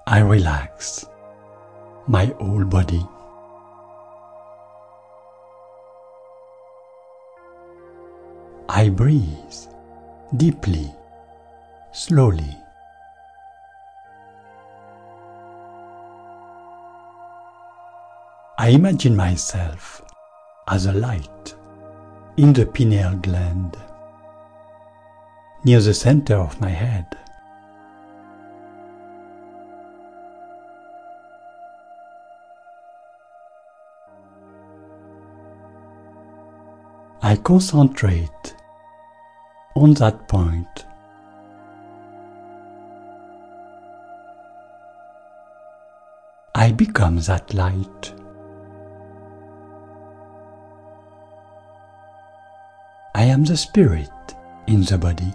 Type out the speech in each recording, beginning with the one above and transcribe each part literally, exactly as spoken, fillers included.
I relax my whole body. I breathe deeply, slowly. I imagine myself as a light in the pineal gland, near the center of my head. I concentrate on that point. I become that light. I am the spirit in the body.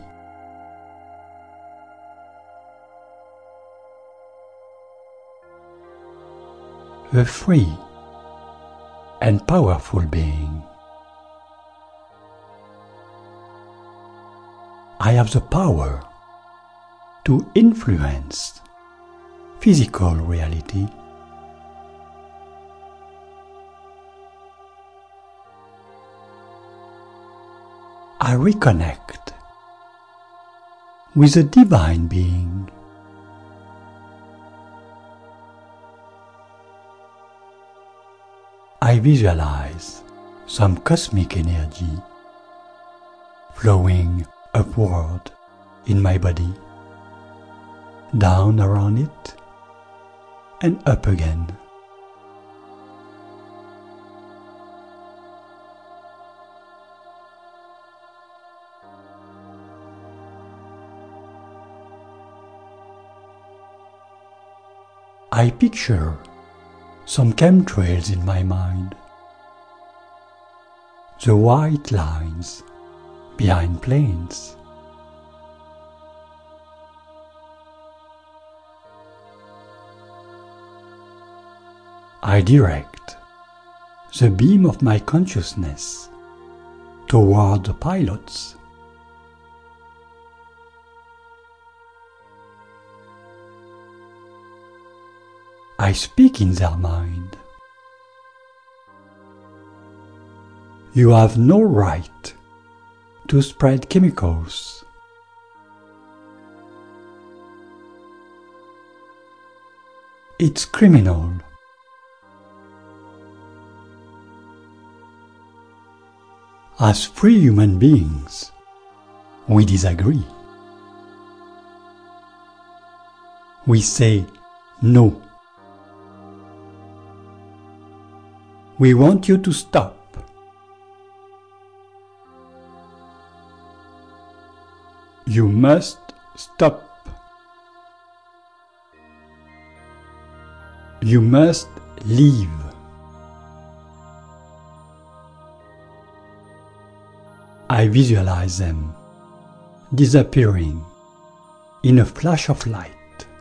A free and powerful being. I have the power to influence physical reality. I reconnect with a divine being. I visualize some cosmic energy flowing upward in my body, down around it, and up again. I picture some chemtrails in my mind, the white lines behind planes. I direct the beam of my consciousness toward the pilots. I speak in their mind. You have no right to spread chemicals. It's criminal. As free human beings, we disagree. We say no. We want you to stop. You must stop. You must leave. I visualize them disappearing in a flash of light.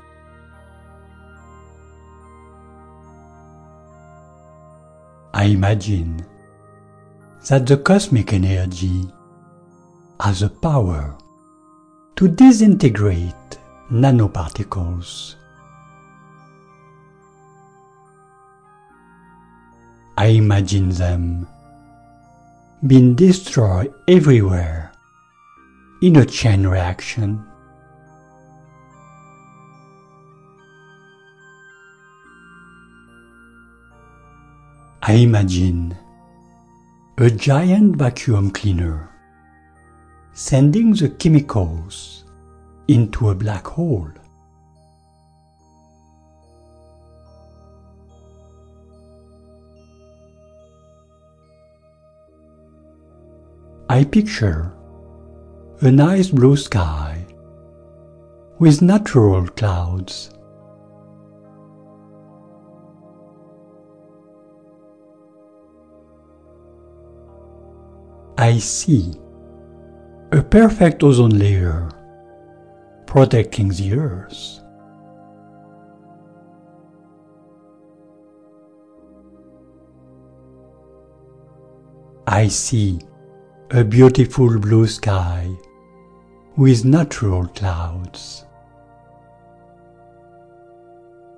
I imagine that the cosmic energy has the power to disintegrate nanoparticles. I imagine them being destroyed everywhere in a chain reaction. I imagine a giant vacuum cleaner sending the chemicals into a black hole. I picture a nice blue sky with natural clouds. I see a perfect ozone layer protecting the earth. I see a beautiful blue sky with natural clouds.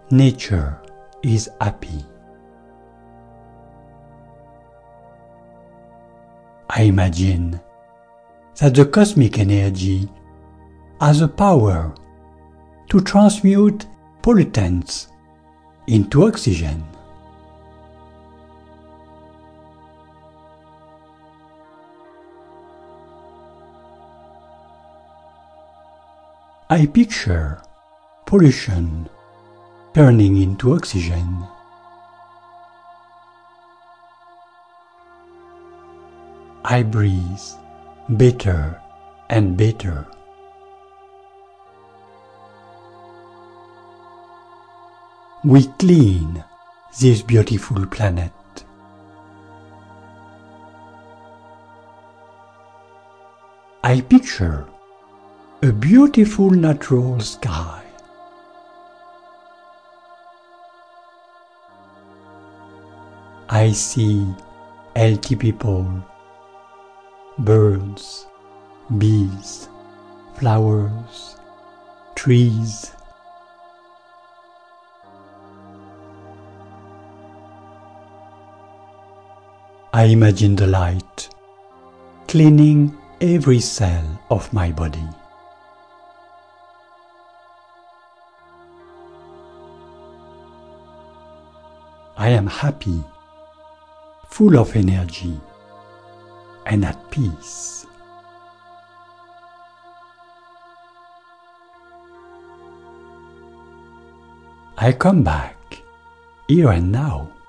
nature is happy. I imagine that the cosmic energy has a power to transmute pollutants into oxygen. I picture pollution turning into oxygen. I breathe better and better. We clean this beautiful planet. I picture a beautiful natural sky. I see healthy people, birds, bees, flowers, trees. I imagine the light cleaning every cell of my body. I am happy, full of energy, and at peace. I come back, here and now,